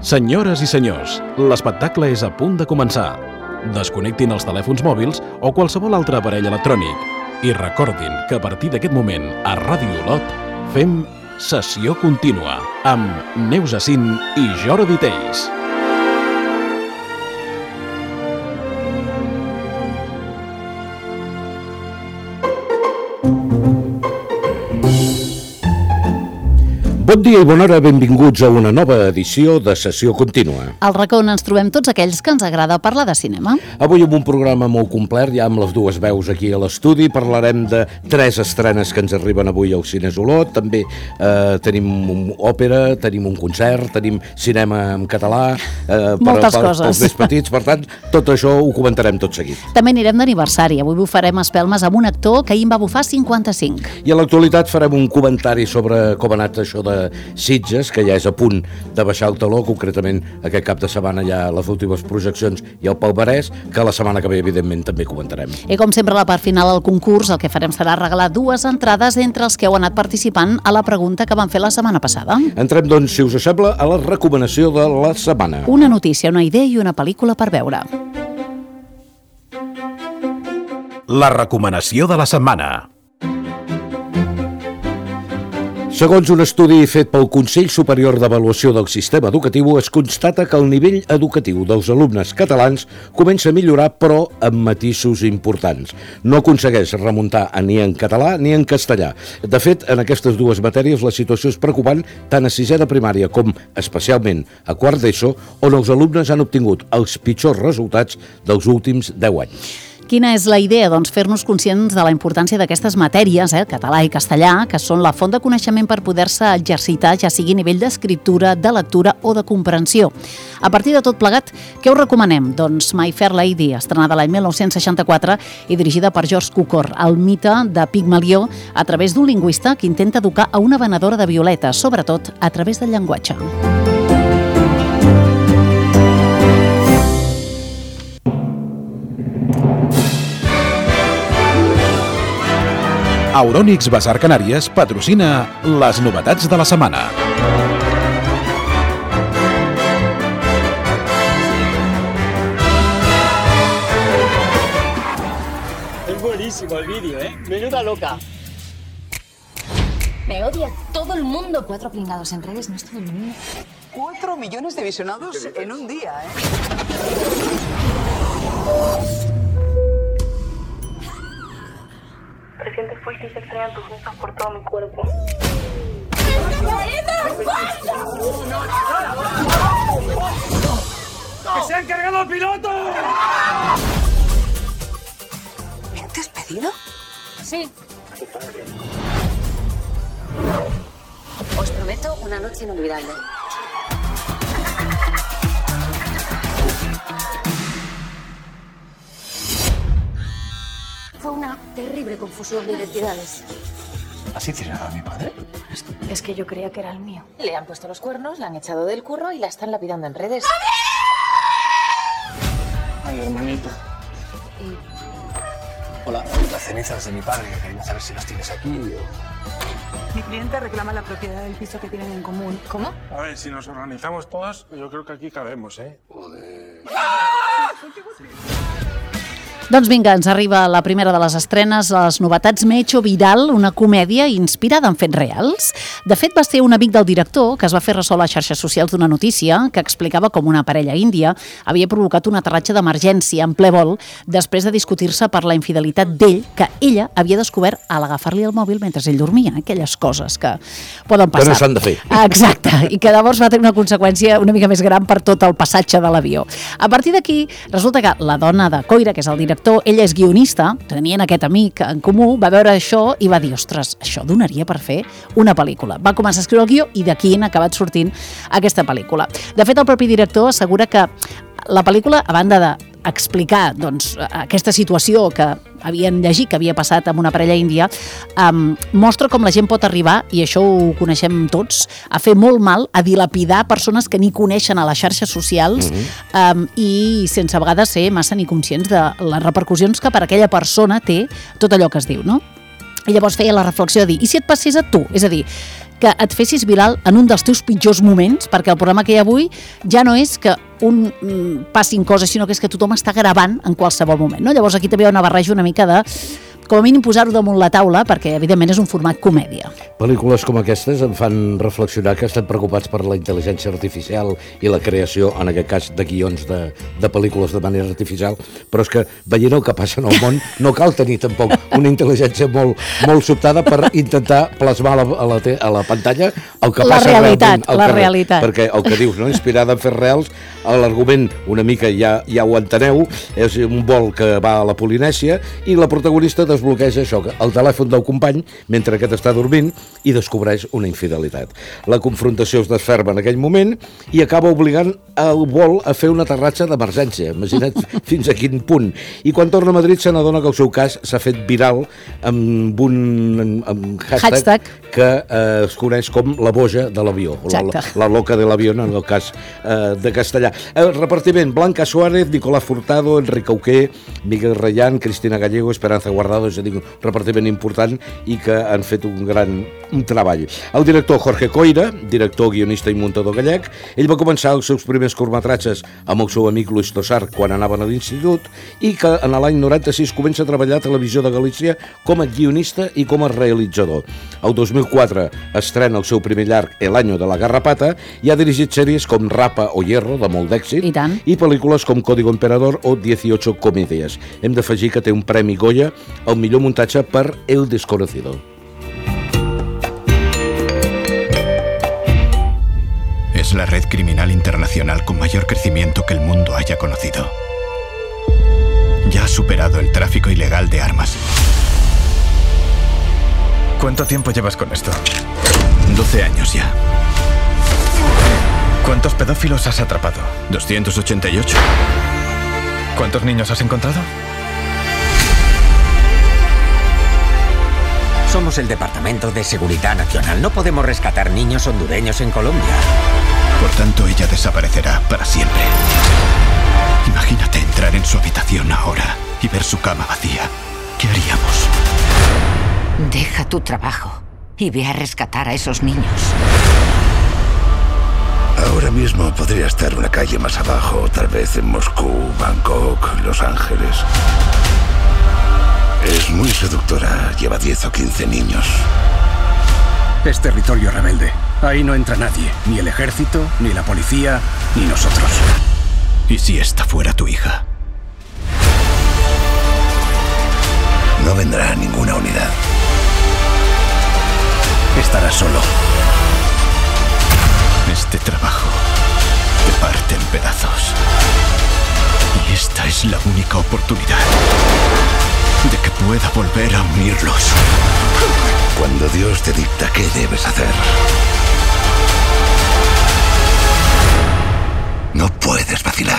Senyores i senyors, l'espectacle és a punt de començar. Desconnectin els telèfons mòbils o qualsevol altre aparell electrònic i recordin que a partir d'aquest moment a Ràdio Olot fem Sessió Contínua amb Neus Acín i Jordi Teis. Bon dia i bona hora, benvinguts a una nova edició de Sessió Contínua. Al racó on ens trobem tots aquells que ens agrada parlar de cinema. Avui amb un programa molt complet, ja amb les dues veus aquí a l'estudi, parlarem de 3 estrenes que ens arriben avui al Cines Olot, també tenim òpera, tenim un concert, tenim cinema en català, moltes coses. Pels més petits, per tant, tot això ho comentarem tot seguit. També anirem d'aniversari, avui bufarem espelmes amb un actor que ahir en va bufar 55. I a l'actualitat farem un comentari sobre com ha anat això de Sitges, que ja és a punt de baixar el taló, concretament aquest cap de setmana ja les últimes projeccions i el palmarès, que la setmana que ve evidentment també comentarem. I com sempre a la part final del concurs el que farem serà regalar 2 entrades entre els que heu anat participant a la pregunta que vam fer la setmana passada. Entrem doncs, si us sembla, a la recomanació de la setmana. Una notícia, una idea i una pel·lícula per veure. La recomanació de la setmana. Segons un estudi fet pel Consell Superior d'Avaluació del Sistema Educatiu, es constata que el nivell educatiu dels alumnes catalans comença a millorar, però amb matisos importants. No aconsegueix remuntar ni en català ni en castellà. De fet, en aquestes dues matèries la situació és preocupant tant a 6è de primària com, especialment, a quart d'ESO, on els alumnes han obtingut els pitjors resultats dels últims 10 anys. Quina és la idea? Doncs fer-nos conscients de la importància d'aquestes matèries, català i castellà, que són la font de coneixement per poder-se exercitar, ja sigui a nivell d'escriptura, de lectura o de comprensió. A partir de tot plegat, què us recomanem? Doncs My Fair Lady, estrenada l'any 1964 i dirigida per George Cukor, el mite de Pigmalió a través d'un lingüista que intenta educar a una venedora de violetes, sobretot a través del llenguatge. Eurònix Basar Canàries patrocina les novetats de la setmana. Es buenísimo el vídeo, ¿eh? Menuda loca. Me odia todo el mundo. 4 pringados en redes, no es todo el mundo. 4 millones de visionados en un día, ¿eh? Sientes fuerte y se extrañan tus besos por todo mi cuerpo. ¡Que se ha encargado el piloto! ¿Me han despedido? Sí. Os prometo una noche inolvidable. Fue una terrible confusión de identidades. ¿Así tiraba a mi padre? Es que yo creía que era el mío. Le han puesto los cuernos, la han echado del curro y la están lapidando en redes. Ay, hermanito. Hola. Las cenizas de mi padre, que quería saber si las tienes aquí o... Mi cliente reclama la propiedad del piso que tienen en común. ¿Cómo? A ver, si nos organizamos todas, yo creo que aquí cabemos, ¿eh? Joder. Doncs vinga, ens arriba la primera de les estrenes, les novetats Me he hecho viral, una comèdia inspirada en fets reals. De fet, va ser un amic del director que es va fer ressò a les xarxes socials d'una notícia que explicava com una parella índia havia provocat un aterratge d'emergència en ple vol després de discutir-se per la infidelitat d'ell, que ella havia descobert a l'agafar-li el mòbil mentre ell dormia, aquelles coses que poden passar. Que no s'han de fer. Exacte, i que llavors va tenir una conseqüència una mica més gran per tot el passatge de l'avió. A partir d'aquí, resulta que la dona de Coira, que és el director, ell és guionista, tenien aquest amic en comú, va veure això i va dir, ostres, això donaria per fer una pel·lícula. Va començar a escriure el guió i d'aquí n'ha acabat sortint aquesta pel·lícula. De fet, el propi director assegura que la pel·lícula, a banda d'explicar aquesta situació que havien llegit, que havia passat amb una parella índia, mostra com la gent pot arribar, i això ho coneixem tots, a fer molt mal, a dilapidar persones que ni coneixen a les xarxes socials i sense a vegades ser massa ni conscients de les repercussions que per aquella persona té tot allò que es diu, no? I llavors feia la reflexió de dir, i si et passés a tu? És a dir, que et fessis viral en un dels teus pitjors moments, perquè el programa que hi ha avui ja no és que passin coses, sinó que és que tothom està gravant en qualsevol moment, no? Llavors aquí també hi ha una barreja una mica de, com a mínim, posar-ho damunt la taula, perquè evidentment és un format comèdia. Pel·lícules com aquestes em fan reflexionar que estem preocupats per la intel·ligència artificial i la creació, en aquest cas, de guions de pel·lícules de manera artificial, però és que veient el que passa en el món no cal tenir tampoc una intel·ligència molt sobtada per intentar plasmar a la pantalla el que passa realment al carrer. Realitat. Perquè el que dius, no? Inspirada en fets reals, l'argument una mica ja ho enteneu, és un vol que va a la Polinèsia i la protagonista desbloqueja això, el telèfon del company mentre aquest està dormint i descobreix una infidelitat. La confrontació es desferma en aquell moment i acaba obligant el vol a fer un aterratge d'emergència. Imagina't fins a quin punt. I quan torna a Madrid se n'adona que el seu cas s'ha fet viral amb un hashtag que es coneix com la boja de l'avió, o la loca de l'avió en el cas de castellà. Repartiment: Blanca Suárez, Nicolás Furtado, Enrique Auqué, Miguel Reyán, Cristina Gallego, Esperanza Guardado, és a dir, un repartiment important i que han fet un gran treball. El director Jorge Coira, director, guionista i muntador gallec, ell va començar els seus primers curtmetratges amb el seu amic Luis Tosar quan anaven a l'institut i que en l'any 96 comença a treballar a Televisió de Galícia com a guionista i com a realitzador. El 2004 estrena el seu primer llarg El año de la garrapata i ha dirigit sèries com Rapa o Hierro, de molt d'èxit, i pel·lícules com Código Emperador o 18 comedies. Hem d'afegir que té un premi Goya al millor muntatge per El desconocido. Es la red criminal internacional con mayor crecimiento que el mundo haya conocido. Ya ha superado el tráfico ilegal de armas. ¿Cuánto tiempo llevas con esto? 12 años ya. ¿Cuántos pedófilos has atrapado? 288. ¿Cuántos niños has encontrado? Somos el Departamento de Seguridad Nacional. No podemos rescatar niños hondureños en Colombia. Por tanto, ella desaparecerá para siempre. Imagínate entrar en su habitación ahora y ver su cama vacía. ¿Qué haríamos? Deja tu trabajo y ve a rescatar a esos niños. Ahora mismo podría estar una calle más abajo, tal vez en Moscú, Bangkok, Los Ángeles. Es muy seductora, lleva 10 o 15 niños. Es territorio rebelde. Ahí no entra nadie, ni el ejército, ni la policía, ni nosotros. ¿Y si esta fuera tu hija? No vendrá ninguna unidad. Estarás solo. Este trabajo te parte en pedazos. Y esta es la única oportunidad de que pueda volver a unirlos. Cuando Dios te dicta qué debes hacer, no puedes vacilar.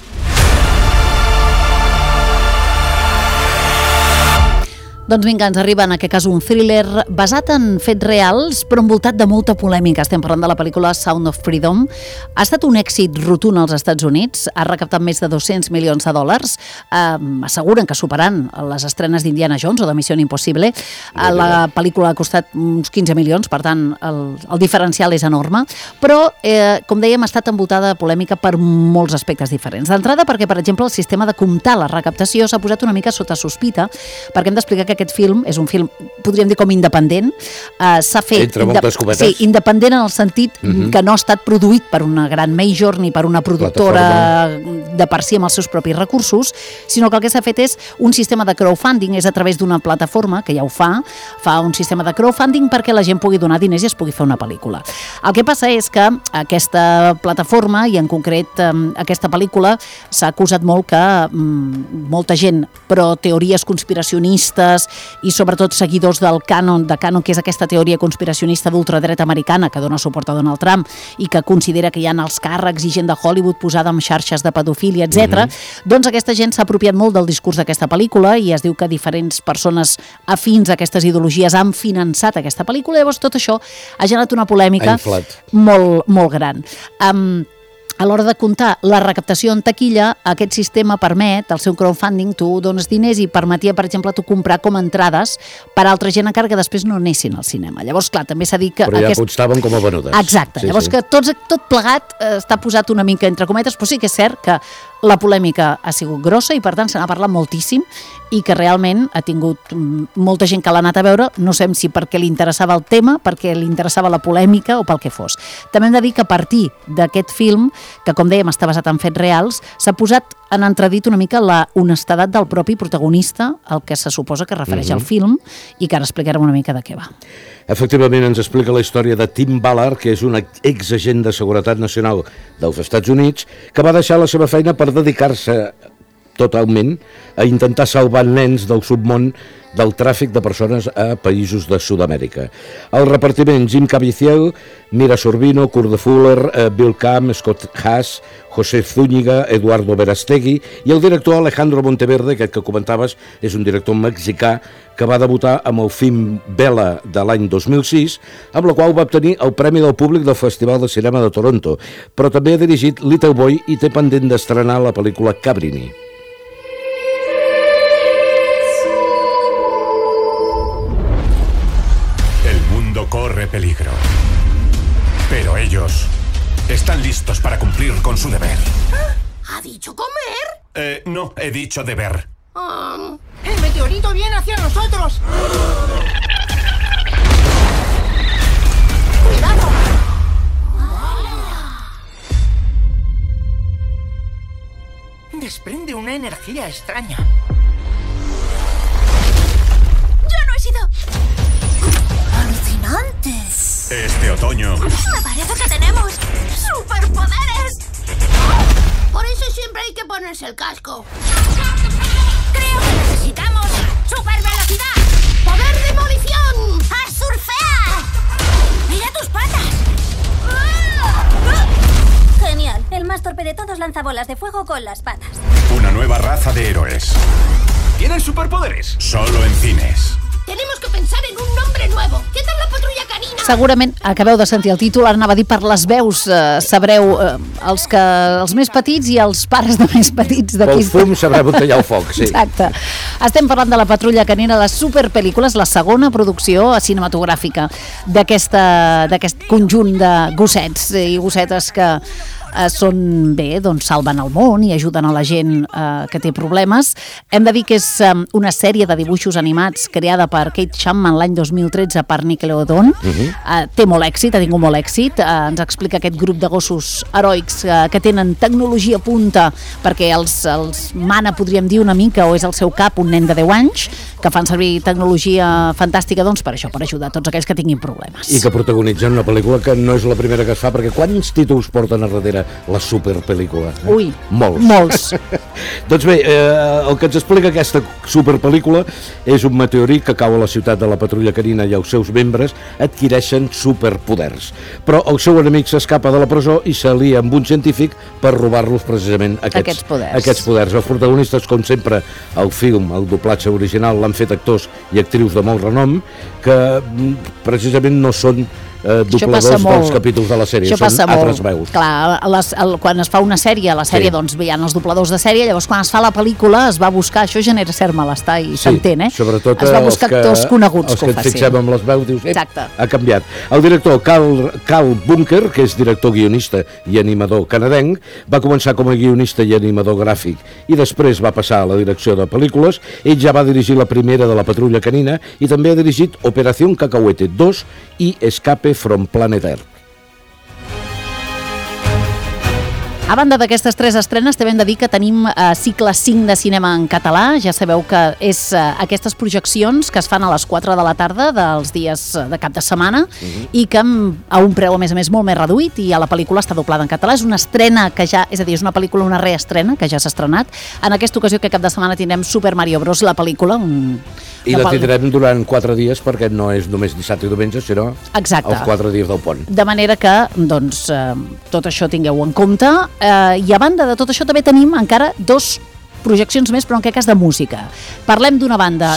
Doncs vinga, ens arriba en aquest cas un thriller basat en fets reals, però envoltat de molta polèmica. Estem parlant de la pel·lícula Sound of Freedom. Ha estat un èxit rotund als Estats Units, ha recaptat més de $200 milions. Asseguren que superant les estrenes d'Indiana Jones o de Missió Impossible. La pel·lícula ha costat uns 15 milions, per tant, el diferencial és enorme, però, com dèiem, ha estat envoltada de polèmica per molts aspectes diferents. D'entrada, perquè, per exemple, el sistema de comptar la recaptació s'ha posat una mica sota sospita, perquè hem d'explicar que aquest film és un film, podríem dir, com independent. S'ha fet entre moltes cometes. Sí, independent en el sentit que no ha estat produït per una gran major ni per una productora de per si amb els seus propis recursos, sinó que el que s'ha fet és un sistema de crowdfunding, és a través d'una plataforma que ja ho fa un sistema de crowdfunding perquè la gent pugui donar diners i es pugui fer una pel·lícula. El que passa és que aquesta plataforma, i en concret aquesta pel·lícula, s'ha acusat molt que molta gent, però teories conspiracionistes i sobretot seguidors del Qanon, que és aquesta teoria conspiracionista d'ultradreta americana que dona suport a Donald Trump i que considera que hi ha els càrrecs i gent de Hollywood posada en xarxes de pedofília, etc. Doncs aquesta gent s'ha apropiat molt del discurs d'aquesta pel·lícula i es diu que diferents persones afins a aquestes ideologies han finançat aquesta pel·lícula. Llavors tot això ha generat una polèmica molt, molt gran. a l'hora de comptar la recaptació en taquilla, aquest sistema permet, el seu crowdfunding, tu dones diners i permetia, per exemple, tu comprar com entrades per a altra gent encara que després no anessin al cinema. Llavors, clar, també s'ha dit que... Però ja constaven com a venudes. Exacte. Llavors que tot plegat està posat una mica entre cometes, però sí que és cert que la polèmica ha sigut grossa i per tant se n'ha parlat moltíssim i que realment ha tingut molta gent que l'ha anat a veure, no sabem si perquè li interessava el tema, perquè li interessava la polèmica o pel que fos. També hem de dir que a partir d'aquest film, que com dèiem està basat en fets reals, s'ha posat en entredit una mica la honestedat del propi protagonista, el que se suposa que refereix al film, i que ara explicarem una mica de què va. Efectivament, ens explica la història de Tim Ballard, que és un exagent de seguretat nacional dels Estats Units, que va deixar la seva feina per dedicar-se totalment a intentar salvar nens del submón del tràfic de persones a països de Sud-amèrica. El repartiment: Jim Caviezel, Mira Sorvino, Kurt Fuller, Bill Camp, Scott Haas, José Zúñiga, Eduardo Verastegui i el director Alejandro Monteverde, aquest que comentaves, és un director mexicà que va debutar amb el film Bella de l'any 2006, amb la qual va obtenir el Premi del Públic del Festival de Cinema de Toronto, però també ha dirigit Little Boy i té pendent d'estrenar la pel·lícula Cabrini. Corre peligro. Pero ellos están listos para cumplir con su deber. ¿Ha dicho comer? No, he dicho deber. ¡El meteorito viene hacia nosotros! ¡Cuidado! Desprende una energía extraña. ¡Yo no he sido... ¡alucinantes! Este otoño... Me parece que tenemos superpoderes. Por eso siempre hay que ponerse el casco. Creo que necesitamos supervelocidad, poder demolición, a surfear. ¡Mira tus patas! Genial. El más torpe de todos lanza bolas de fuego con las patas. Una nueva raza de héroes. ¿Tienen superpoderes? Solo en cines. Tenemos que pensar en un nombre nuevo. ¿Qué tal la patrulla canina? Segurament acabeu de sentir el títol, ara anava a dir per les veus, sabreu els més petits i els pares de més petits d'aquí. Pel fum sabreu on tallar el foc, sí. Exacte. Estem parlant de La patrulla canina, les superpel·lícules, la segona producció cinematogràfica d'aquest conjunt de gossets i gossetes que són bé, doncs salven el món i ajuden a la gent que té problemes. Hem de dir que és una sèrie de dibuixos animats creada per Kate Chapman l'any 2013 per Nickelodeon. Té molt èxit, ha tingut molt èxit. Ens explica aquest grup de gossos heroics que tenen tecnologia punta perquè els mana, podríem dir una mica, o és el seu cap, un nen de 10 anys, que fan servir tecnologia fantàstica doncs per això, per ajudar tots aquells que tinguin problemes. I que protagonitzen una pel·lícula que no és la primera que es fa, perquè quants títols porten a darrere la superpel·lícula? Ui, molts. Doncs bé, el que ens explica aquesta superpel·lícula és un meteorit que cau a la ciutat de la patrulla canina i els seus membres adquireixen superpoders. Però el seu enemic s'escapa de la presó i s'alia amb un científic per robar-los precisament aquests poders. Els protagonistes, com sempre, el film, el doblatge original, l'han fet actors i actrius de molt renom que precisament no són dobladors dels capítols de la sèrie, són altres veus. Clar, quan es fa una sèrie, a la sèrie doncs hi ha els dobladors de sèrie, llavors quan es fa la pel·lícula es va buscar, això genera cert malestar i s'entén, sobretot es va buscar actors coneguts que ho facin. Els que ens fixem amb les veus, dius, ha canviat. El director Carl Bunker, que és director, guionista i animador canadenc, va començar com a guionista i animador gràfic i després va passar a la direcció de pel·lícules. Ell ja va dirigir la primera de La patrulla canina i també ha dirigit Operación Cacahuete 2 i Escape from Planet Earth. A banda d'aquestes 3 estrenes, també hem de dir que tenim cicle 5 de cinema en català. Ja sabeu que és aquestes projeccions que es fan a les 4 de la tarda dels dies de cap de setmana i que a un preu, a més, molt més reduït, i a la pel·lícula està doblada en català. És una estrena que ja, és a dir, és una pel·lícula, una reestrena que ja s'ha estrenat. En aquesta ocasió, que cap de setmana tindrem Super Mario Bros, la pel·lícula. I la tindrem durant 4 dies perquè no és només dissabte i diumenge, sinó els 4 dies del pont. De manera que, doncs, tot això tingueu en compte. I a banda de tot això també tenim encara 2 projeccions més, però en aquest cas de música. Parlem d'una banda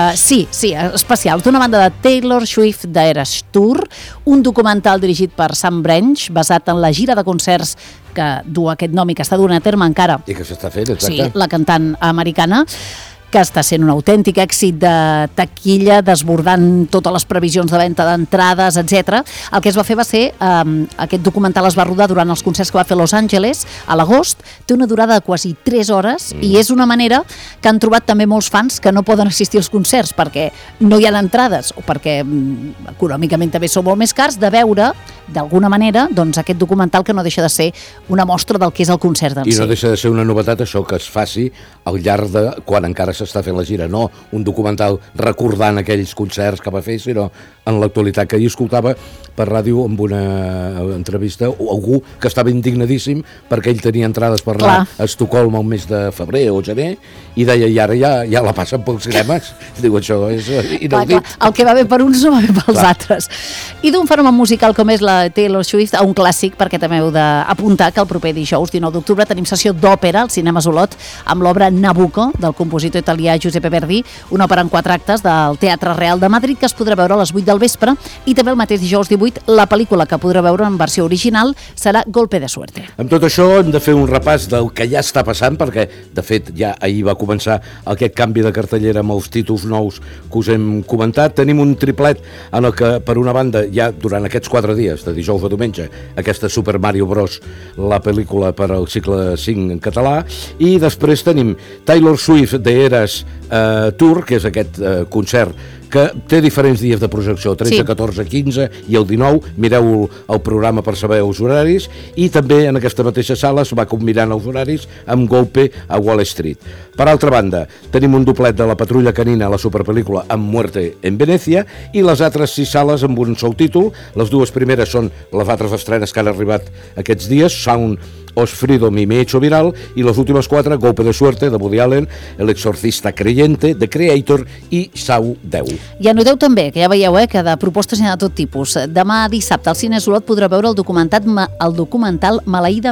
especial, d'una banda de Taylor Swift d'Eras Tour, un documental dirigit per Sam Branch, basat en la gira de concerts que du aquest nom i que està duent a terme encara. I que s'està fent, exacte. Sí, la cantant americana, que està sent un autèntic èxit de taquilla, desbordant totes les previsions de venda d'entrades, etc. El que es va fer va ser, aquest documental es va rodar durant els concerts que va fer a Los Angeles a l'agost, té una durada de quasi 3 hores i és una manera que han trobat també molts fans que no poden assistir als concerts perquè no hi ha entrades o perquè econòmicament també són molt més cars, de veure d'alguna manera doncs, aquest documental que no deixa de ser una mostra del que és el concert en si. I no deixa de ser una novetat això que es faci al llarg de quan encara s'està fent la gira, no un documental recordant aquells concerts que va fer, sinó en l'actualitat, que ahir escoltava per ràdio amb una entrevista algú que estava indignadíssim perquè ell tenia entrades per anar a Estocolm al mes de febrer o gener i deia, i ara ja la passen pels cinemes. Diu, això és inaudit. El que va bé per uns no va bé pels altres. I d'un fenomen musical com és la Taylor Swift, a un clàssic, perquè també heu d'apuntar que el proper dijous 19 d'octubre tenim sessió d'òpera al Cinemes Olot amb l'obra Nabucco del compositor italià Giuseppe Verdi, una òpera en 4 actes del Teatre Real de Madrid que es podrà veure a les 8 del vespre, i també el mateix dijous 18 la pel·lícula que podrà veure en versió original serà Golpe de Suerte. Amb tot això hem de fer un repàs del que ja està passant, perquè de fet ja ahir va començar aquest canvi de cartellera amb els títols nous que us hem comentat. Tenim un triplet en el que per una banda ja durant aquests 4 dies, de dijous a diumenge, aquesta Super Mario Bros, la pel·lícula per al cicle 5 en català, i després tenim Taylor Swift d'Eras Tour, que és aquest concert que té diferents dies de projecció, 13, 14, 15 i el 19, mireu el programa per saber els horaris, i també en aquesta mateixa sala es va combinant els horaris amb Golpe a Wall Street. Per altra banda, tenim un doblet de La Patrulla Canina a la superpel·lícula Amb Muerte en Venècia, i les altres 6 sales amb un sol títol. Les dues primeres són les altres estrenes que han arribat aquests dies, Sound of Freedom i Me He Hecho Viral, i les últimes 4, Golpe de Suerte de Woody Allen, El Exorcista Creyente, The Creator i Sau 10. I anoteu també, que ja veieu que de propostes hi ha de tot tipus. Demà dissabte al Cines Olot podrà veure el documental Maleïda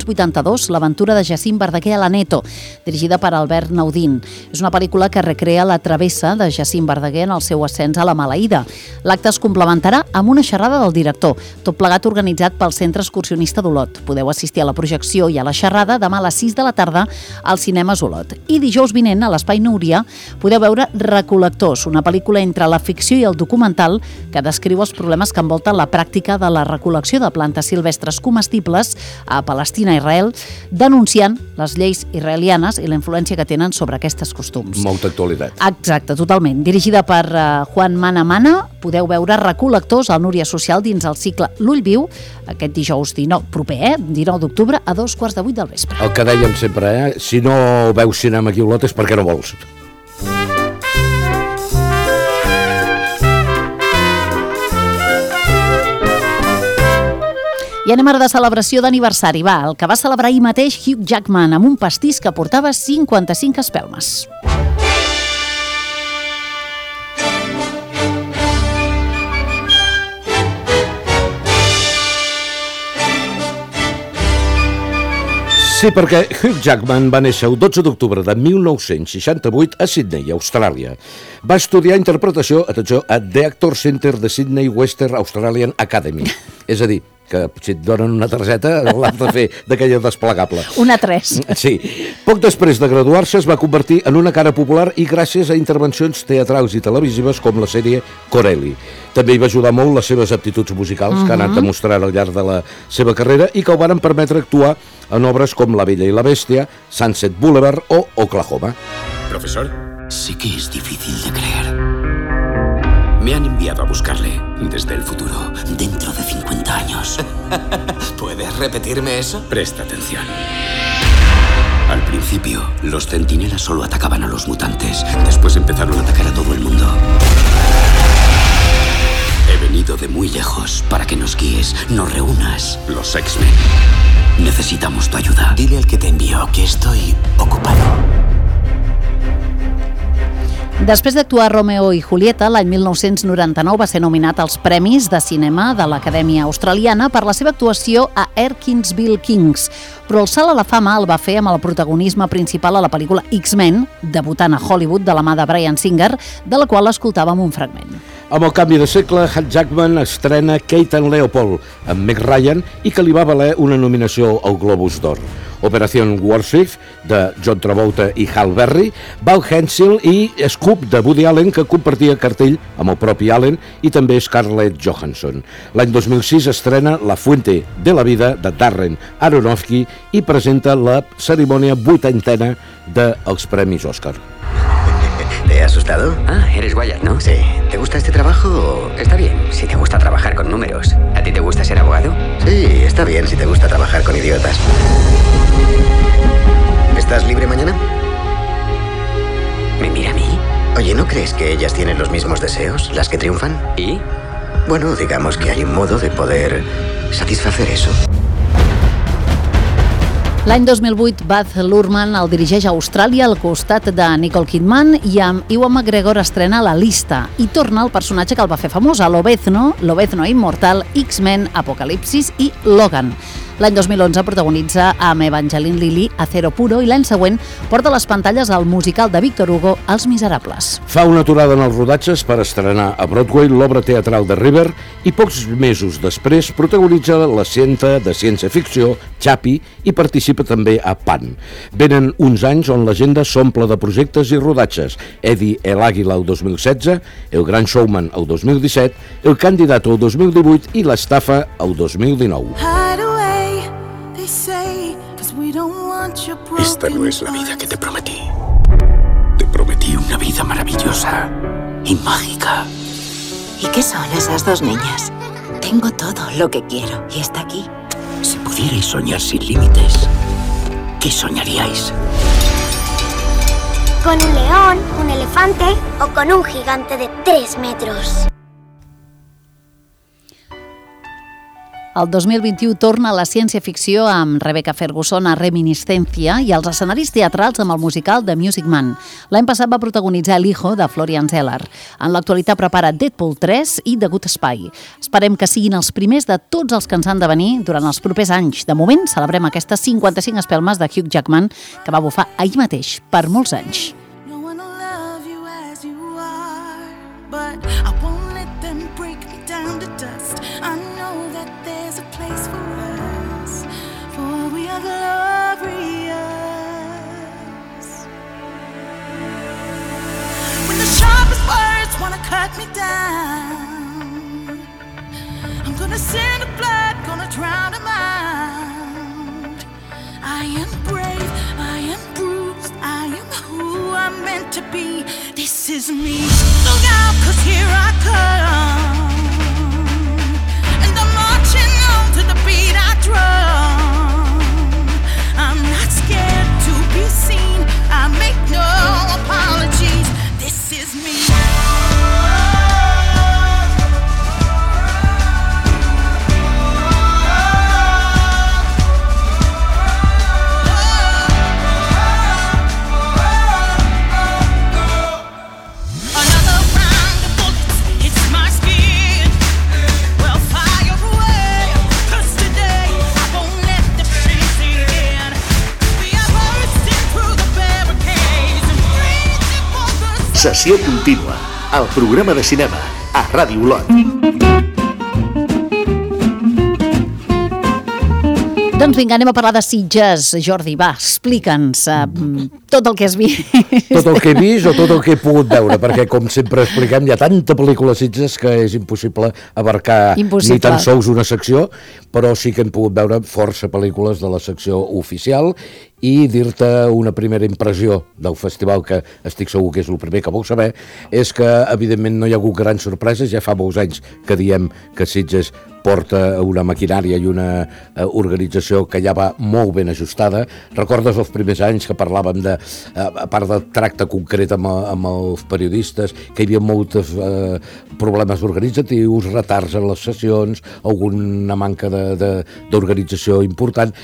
1882, l'aventura de Jacint Verdaguer a l'Aneto, dirigida per Albert Naudín. És una pel·lícula que recrea la travessa de Jacint Verdaguer en el seu ascens a la Maleïda. L'acte es complementarà amb una xerrada del director, tot plegat organitzat pel Centre Excursionista d'Olot. Podeu assistir a la projecció i a la xerrada demà a les 6 de la tarda al Cinemes Olot. I dijous vinent, a l'Espai Núria, podeu veure Recol·lectors, una pel·lícula entre la ficció i el documental que descriu els problemes que envolten la pràctica de la recol·lecció de plantes silvestres comestibles a Palestina i Israel, denunciant les lleis israelianes i la influència que tenen sobre aquests costums. Molta actualitat. Exacte, totalment. Dirigida per Juan Mana Mana, podeu veure Recol·lectors al Núria Social dins el cicle L'Ull Viu, aquest dijous 19 d'octubre a 7:15 del vespre. El que dèiem sempre, si no veus cinema aquí a Olot és perquè no vols. I anem ara de celebració d'aniversari. Va, el que va celebrar ahir mateix Hugh Jackman amb un pastís que portava 55 espelmes. Sí, perquè Hugh Jackman va néixer el 12 d'octubre de 1968 a Sydney, Austràlia. Va estudiar interpretació, atenció, a The Actor Center de Sydney Western Australian Academy. És a dir, que si et donen una targeta l'has de fer d'aquella desplegable. Una 3. Sí. Poc després de graduar-se es va convertir en una cara popular i gràcies a intervencions teatrals i televisives com la sèrie Corelli. També hi va ajudar molt les seves aptituds musicals que ha anat demostrant al llarg de la seva carrera i que ho van permetre actuar en obres com La Bella y la Bestia, Sunset Boulevard o Oklahoma. Profesor, sí que es difícil de creer. Me han enviado a buscarle desde el futuro, dentro de 50 años. ¿Puedes repetirme eso? Presta atención. Al principio, los centinelas solo atacaban a los mutantes. Después empezaron a atacar a todo el mundo. He venido de muy lejos para que nos guíes, nos reúnas, los X-Men. Necesitamos tu ayuda. Dile al que te envió que estoy ocupado. Després d'actuar Romeo i Julieta, l'any 1999 va ser nominat als Premis de Cinema de l'Acadèmia Australiana per la seva actuació a Erkinsville Kings, però el salt a la fama el va fer amb el protagonisme principal a la pel·lícula X-Men, debutant a Hollywood de la mà de Bryan Singer, de la qual escoltàvem un fragment. Amb el canvi de segle, Hugh Jackman estrena Kate and Leopold amb Meg Ryan i que li va valer una nominació al Globus d'Or. Operación Warship, de John Travolta i Halle Berry, Val Hensel i Scoop, de Woody Allen, que compartia cartell amb el propi Allen, i també Scarlett Johansson. L'any 2006 estrena La Fuente de la Vida, de Darren Aronofsky, i presenta la cerimònia 80ena dels Premis Òscar. ¿Te he asustado? Ah, eres Wyatt, ¿no? Sí. ¿Te gusta este trabajo? Está bien, si te gusta trabajar con números. ¿A ti te gusta ser abogado? Sí, está bien si te gusta trabajar con idiotas. ¿Estás libre mañana? ¿Me mira a mí? Oye, ¿no crees que ellas tienen los mismos deseos, las que triunfan? ¿Y? Bueno, digamos que hay un modo de poder satisfacer eso. L'any 2008, Baz Luhrmann el dirigeix a Austràlia al costat de Nicole Kidman i amb Ewan McGregor estrena La Lista i torna el personatge que el va fer famós, a Lobezno Immortal, X-Men, Apocalipsis i Logan. L'any 2011 protagonitza amb Evangeline Lilly a Zero Puro i l'any següent porta a les pantalles el musical de Víctor Hugo, Els Miserables. Fa una aturada en els rodatges per estrenar a Broadway l'obra teatral de River i pocs mesos després protagonitza la cinta de ciència-ficció Chappie i participa també a Pan. Venen uns anys on l'agenda s'omple de projectes i rodatges. Eddie el Águila el 2016, El Gran Showman el 2017, El Candidato el 2018 i L'Estafa el 2019. Esta no es la vida que te prometí. Te prometí una vida maravillosa y mágica. ¿Y qué son esas dos niñas? Tengo todo lo que quiero y está aquí. Si pudierais soñar sin límites, ¿qué soñaríais? ¿Con un león, un elefante o con un gigante de 3 metros? El 2021 torna a la ciència-ficció amb Rebecca Ferguson a Reminiscencia i als escenaris teatrals amb el musical The Music Man. L'any passat va protagonitzar El Hijo, de Florian Zeller. En l'actualitat prepara Deadpool 3 i The Good Spy. Esperem que siguin els primers de tots els que ens han de venir durant els propers anys. De moment, celebrem aquestes 55 espelmes de Hugh Jackman, que va bufar ahir mateix per molts anys. Wanna cut me down. I'm gonna send the blood, gonna drown them out. I am brave, I am bruised, I am who I'm meant to be. This is me. Look out, 'cause here I come. And I'm marching on to the beat I drum. I'm not scared to be seen, I make no apologies. This is me. Sessió contínua, el programa de cinema a Ràdio Olot. Doncs vinga, anem a parlar de Sitges. Jordi, va, explica'ns tot el que has vist. Tot el que he vist o tot el que he pogut veure, perquè com sempre expliquem, hi ha tanta pel·lícula a Sitges que és impossible abarcar ni tan sols una secció, però sí que hem pogut veure força pel·lícules de la secció oficial i dir-te una primera impressió del festival, que estic segur que és el primer que vols saber, és que evidentment no hi ha hagut grans sorpreses. Ja fa molts anys que diem que Sitges porta una maquinària i una organització que ja va molt ben ajustada. Recordes els primers anys que parlàvem de, a part del tracte concret amb els periodistes, que hi havia molts problemes organitzatius, retards en les sessions, alguna manca d'organització important.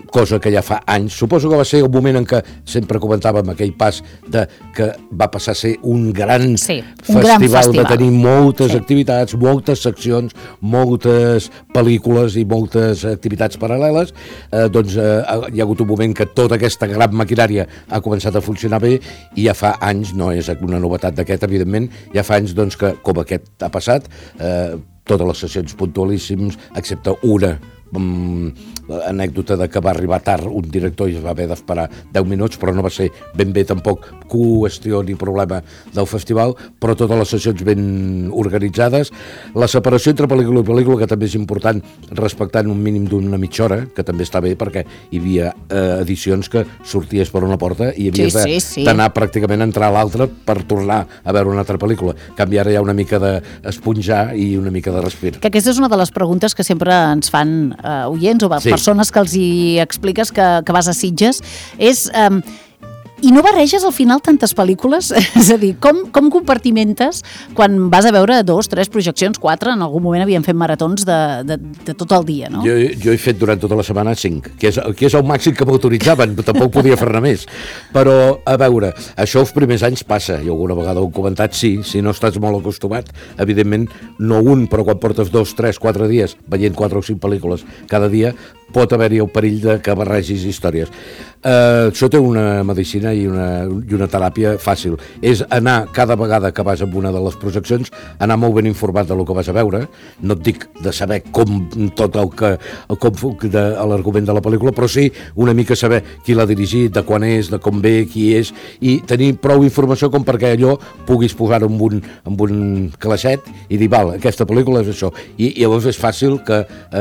cosa que ja fa anys. Suposo que va ser el moment en què sempre comentàvem aquell pas que va passar a ser un gran festival de tenir moltes activitats, moltes seccions, moltes pel·lícules i moltes activitats paral·leles. Doncs hi ha hagut un moment que tota aquesta gran maquinària ha començat a funcionar bé i ja fa anys, no és una novetat d'aquest, evidentment, ja fa anys doncs, que, com aquest ha passat, totes les sessions puntualíssims, excepte una anècdota de que va arribar tard un director i es va haver d'esperar 10 minuts, però no va ser ben bé tampoc qüestió ni problema del festival, però totes les sessions ben organitzades. La separació entre pel·lícula i pel·lícula, que també és important, respectant un mínim d'una mitja hora, que també està bé, perquè hi havia edicions que sorties per una porta i havies d'anar pràcticament a entrar a l'altra per tornar a veure una altra pel·lícula. En canvi, ara hi ha una mica d'esponjar i una mica de respir. Que aquesta és una de les preguntes que sempre ens fan oients o persones que els hi expliques que vas a Sitges, és... I no barreges al final tantes pel·lícules? És a dir, com compartimentes quan vas a veure 2, 3 projeccions, 4, en algun moment havíem fet maratons de tot el dia, no? Jo he fet durant tota la setmana 5, que és el màxim que m'autoritzaven, tampoc podia fer-ne més. Però, a veure, això els primers anys passa, i alguna vegada ho he comentat, si no estàs molt acostumat, evidentment, no un, però quan portes 2, 3, 4 dies veient 4 o 5 pel·lícules cada dia, pot haver-hi el perill de que barregis històries. Això té una medicina i una teràpia fàcil. És anar cada vegada que vas a una de les projeccions, anar molt ben informat del que vas a veure. No et dic de saber com tot l'argument de la pel·lícula, però sí una mica saber qui l'ha dirigit, de quan és, de com ve, qui és, i tenir prou informació com perquè allò puguis posar-ho amb un calaixet i dir, val, aquesta pel·lícula és això. I llavors és fàcil que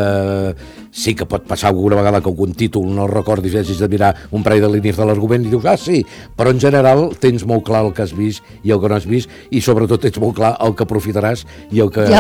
sí que pot passar alguna vegada que algun títol no recordis i hagis de mirar un parell de línies de l'argument i dius, sí, però en general tens molt clar el que has vist i el que no has vist i sobretot tens molt clar el que aprofitaràs i el que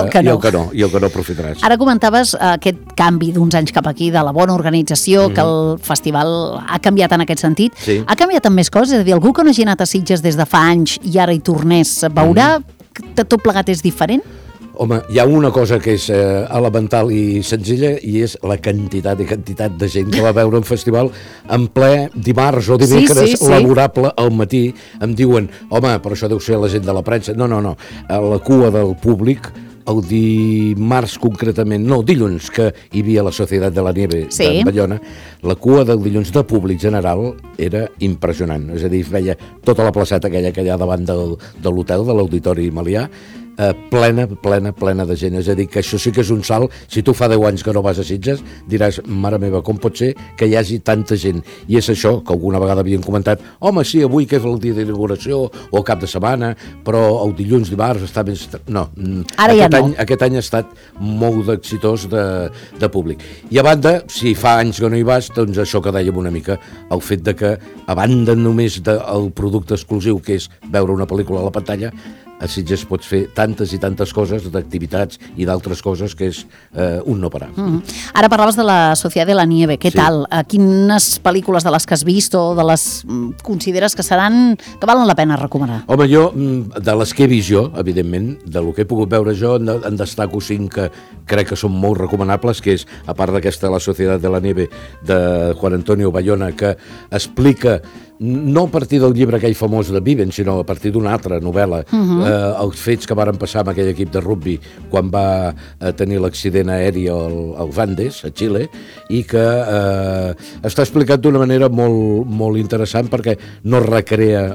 no aprofitaràs. Ara comentaves aquest canvi d'uns anys cap aquí, de la bona organització, que el festival ha canviat en aquest sentit. Sí. Ha canviat en més coses? És a dir, algú que no hagi anat a Sitges des de fa anys i ara hi tornés, veurà que tot plegat és diferent? Home, hi ha una cosa que és elemental i senzilla i és la quantitat de gent que va veure un festival en ple dimarts o dimecres laborable al matí. Em diuen, home, però això deu ser la gent de la premsa. No. La cua del públic el dimarts concretament, no, dilluns, que hi havia la Societat de la Nieve de Bayona, la cua del dilluns de públic general era impressionant. És a dir, es veia tota la placeta aquella que hi ha davant de l'hotel, de l'Auditori Melià, plena de gent. És a dir, que això sí que és un salt. Si tu fa 10 anys que no vas a Sitges, diràs, mare meva, com pot ser que hi hagi tanta gent? I és això que alguna vegada havien comentat, home, sí, avui que és el dia d'inauguració o el cap de setmana, però el dilluns, dimarts està més... No, aquest any ha estat molt exitós de públic. I a banda, si fa anys que no hi vas, doncs això que dèiem una mica, el fet de que, a banda només del producte exclusiu que és veure una pel·lícula a la pantalla, a Sitges pots fer tantes i tantes coses, d'activitats i d'altres coses que és un no parar. Ara parlaves de la Societat de la Nieve, què tal? Quines pel·lícules de les que has vist o de les consideres que valen la pena recomanar? Home, jo, de les que he vist jo, evidentment, de lo que he pogut veure jo, en destaco 5 que crec que són molt recomanables, que és, a part d'aquesta La Societat de la Nieve de Juan Antonio Bayona, que explica no a partir del llibre aquell famós de Viven, sinó a partir d'una altra novel·la, els fets que varen passar amb aquell equip de rugbi quan va tenir l'accident aeri als Andes, a Xile, i que està explicat d'una manera molt interessant perquè no recrea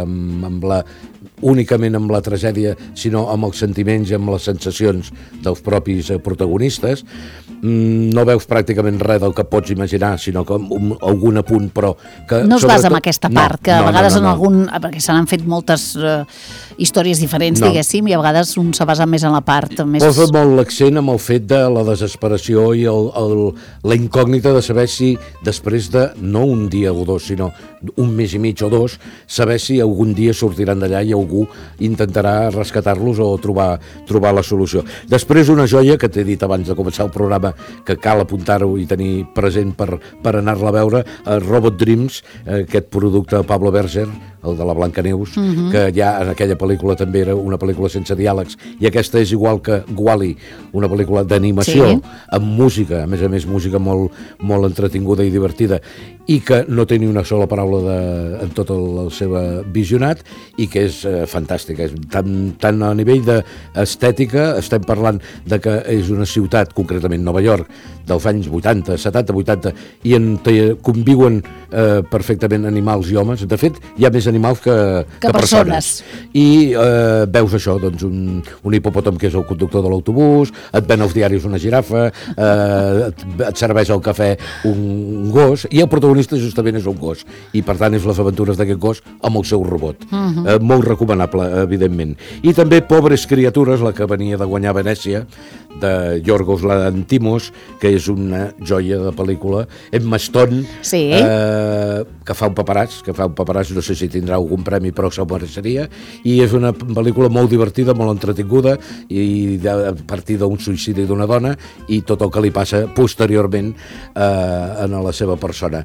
únicament amb la tragèdia, sinó amb els sentiments i amb les sensacions dels propis protagonistes. No veus pràcticament res del que pots imaginar, sinó que algun apunt, però... No es basa en aquesta part, que a vegades en algun... perquè se n'han fet moltes històries diferents, diguéssim, i a vegades un se basa més en la part més... Posa molt l'accent amb el fet de la desesperació i la incògnita de saber si després de, no un dia o dos, sinó un mes i mig o dos, saber si algun dia sortiran d'allà i algú algú intentarà rescatar-los o trobar la solució. Després una joia que t'he dit abans de començar el programa, que cal apuntar-ho i tenir present per anar-la a veure, Robot Dreams, aquest producte de Pablo Berger, el de la Blancaneus, que ja en aquella pel·lícula també era una pel·lícula sense diàlegs, i aquesta és igual que Wall-E, una pel·lícula d'animació, amb música, a més música molt, molt entretinguda i divertida, i que no té ni una sola paraula en tot el seu visionat, i que és fantàstica. És tant a nivell d'estètica, estem parlant de que és una ciutat, concretament Nova York, dels anys 80, 70, 80, i conviuen perfectament animals i homes. De fet, hi ha més animals que persones. I veus això, doncs, un hipopòtam que és el conductor de l'autobús, et ven als diaris una girafa, et serveix el cafè un gos, i el protagonista justament és un gos, i per tant és les aventures d'aquest gos amb el seu robot. Molt recomanable, evidentment. I també Pobres criatures, la que venia de guanyar Venècia, de Yorgos Lanthimos, que és una joia de pel·lícula. Emma Stone, que fa un paperàs, no sé si tindrà algun premi, però se'l mereixeria, i és una pel·lícula molt divertida, molt entretinguda, i a partir d'un suïcidi d'una dona i tot el que li passa posteriorment a la seva persona.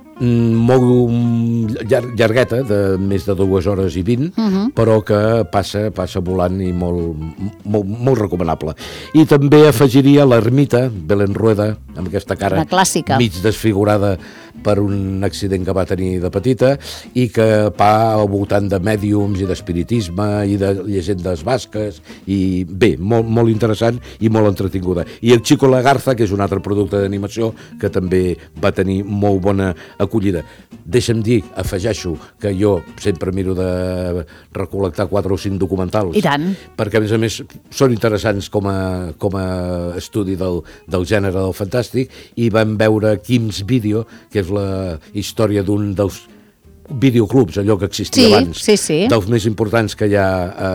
Molt llargueta, de més de 2 hores i 20, però que passa volant i molt recomanable. I també afegiria l'ermita, Belén Rueda, amb aquesta cara mig desfigurada per un accident que va tenir de petita, i que va al voltant de mèdiums i d'espiritisme i de llegendes basques, i bé, molt interessant i molt entretinguda. I el Chico Lagarza, que és un altre producte d'animació que també va tenir molt bona acollida. Deixa'm dir, afegeixo, que jo sempre miro de recol·lectar 4 o 5 documentals. I tant. Perquè, a més, són interessants com a estudi del gènere del fantàstic, i vam veure Kim's Video, que és la història d'un dels videoclubs, allò que existia abans, dels més importants que hi ha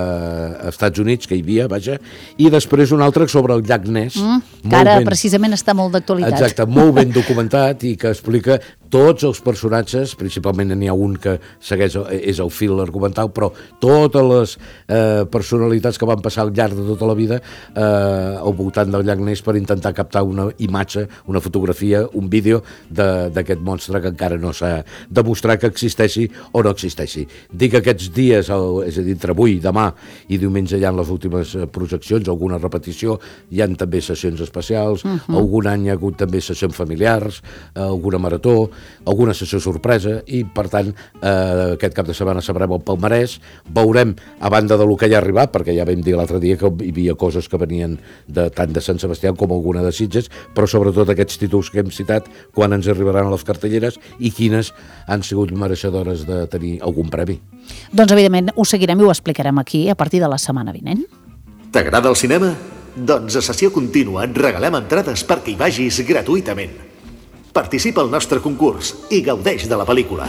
a Estats Units, que hi havia, vaja, i després un altre sobre el llac Ness. Que ara precisament està molt d'actualitat. Exacte, molt ben documentat, i que explica tots els personatges, principalment n'hi ha un que segueix, és el fil argumental, però totes les personalitats que van passar al llarg de tota la vida al voltant del llac Ness per intentar captar una imatge, una fotografia, un vídeo d'aquest monstre que encara no s'ha demostrat que existeix o no existeixi. Dic que aquests dies, és a dir, entre avui, demà i diumenge, hi ha les últimes projeccions, alguna repetició, hi ha també sessions especials, algun any hi ha hagut també sessions familiars, alguna marató, alguna sessió sorpresa, i per tant aquest cap de setmana sabrem el palmarès, veurem a banda de lo que ja ha arribat, perquè ja vam dir l'altre dia que hi havia coses que venien tant de Sant Sebastià com alguna de Sitges, però sobretot aquests títols que hem citat, quan ens arribaran a les cartelleres i quines han sigut mereixedores de tenir algun premi. Doncs evidentment ho seguirem i ho explicarem aquí a partir de la setmana vinent. T'agrada el cinema? Doncs a Sessió Contínua et regalem entrades perquè hi vagis gratuïtament. Participa al nostre concurs i gaudeix de la pel·lícula.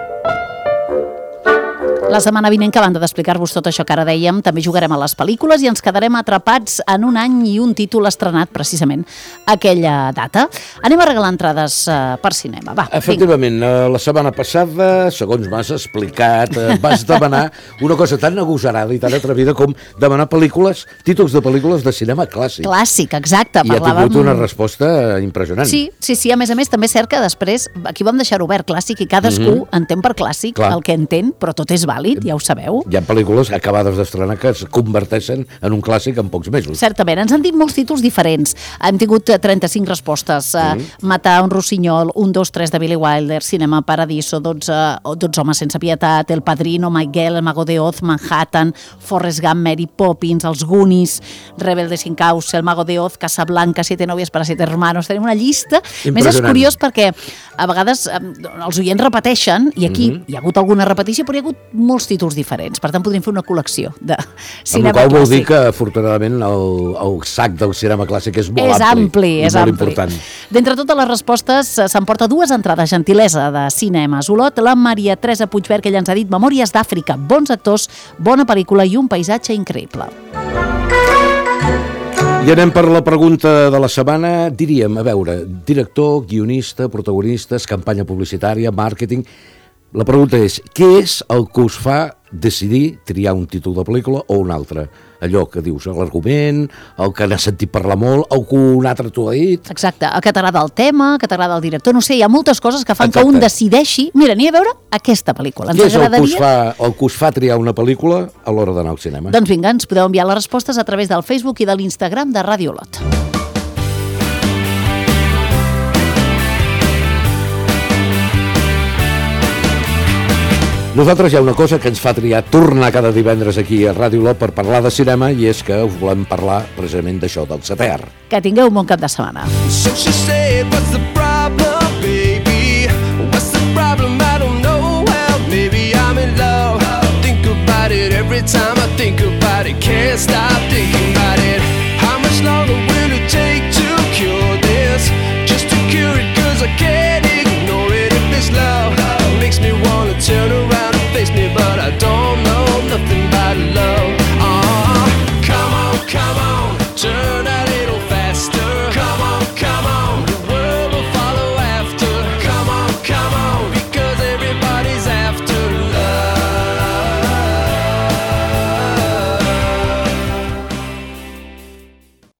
La setmana vinent, que a banda d'explicar-vos tot això que ara dèiem, també jugarem a les pel·lícules i ens quedarem atrapats en un any i un títol estrenat precisament aquella data. Anem a regalar entrades per cinema. Va, efectivament, la setmana passada, segons m'has explicat, vas demanar una cosa tan agosarada i tan atrevida com demanar títols de pel·lícules de cinema clàssic. Clàssic, exacte. I ha tingut una resposta impressionant. Sí, a més és cert que després, aquí vam deixar obert clàssic i cadascú entén per clàssic el que entén, però tot és vàlid, ja ho sabeu. Hi ha pel·lícules acabades d'estrenar que es converteixen en un clàssic en pocs mesos. Certament, ens han dit molts títols diferents. Hem tingut 35 respostes. Matar un rossinyol, 1, 2, 3 de Billy Wilder, Cinema Paradiso, 12 homes sense pietat, El Padrino, Miguel, El Mago de Oz, Manhattan, Forrest Gump, Mary Poppins, Els Goonies, Rebelde sin causa, El Mago de Oz, Casablanca, 7 novias para 7 hermanos. Tenim una llista. Més és curiós perquè a vegades els oients repeteixen, i aquí hi ha hagut alguna repetició, però hi ha hagut molts títols diferents. Per tant, podríem fer una col·lecció de cinema clàssic. Vol dir que, afortunadament, el sac del cinema clàssic és molt ampli. És molt important. D'entre totes les respostes, s'emporta 2 entrades, gentilesa de Cinemes Olot, la Maria Teresa Puigverd, que ella ens ha dit Memòries d'Àfrica, bons actors, bona pel·lícula i un paisatge increïble. I anem per la pregunta de la setmana. Diríem, a veure, director, guionista, protagonistes, campanya publicitària, màrqueting. La pregunta és, què és el que us fa decidir triar un títol de pel·lícula o un altre. Allò que dius, l'argument, el que n'has sentit parlar molt, el que un altre t'ho ha dit. Exacte, que t'agrada el tema, que t'agrada el director, no sé, hi ha moltes coses que fan que un decideixi, mira, aniré a veure aquesta pel·lícula. Què és el que us fa triar una pel·lícula a l'hora d'anar al cinema? Doncs vinga, ens podeu enviar les respostes a través del Facebook i de l'Instagram de Radio Olot. Nosaltres hi ha una cosa que ens fa triar tornar cada divendres aquí a Ràdio Olot per parlar de cinema, i és que us volem parlar precisament d'això, del setè art. Que tingueu un bon cap de setmana.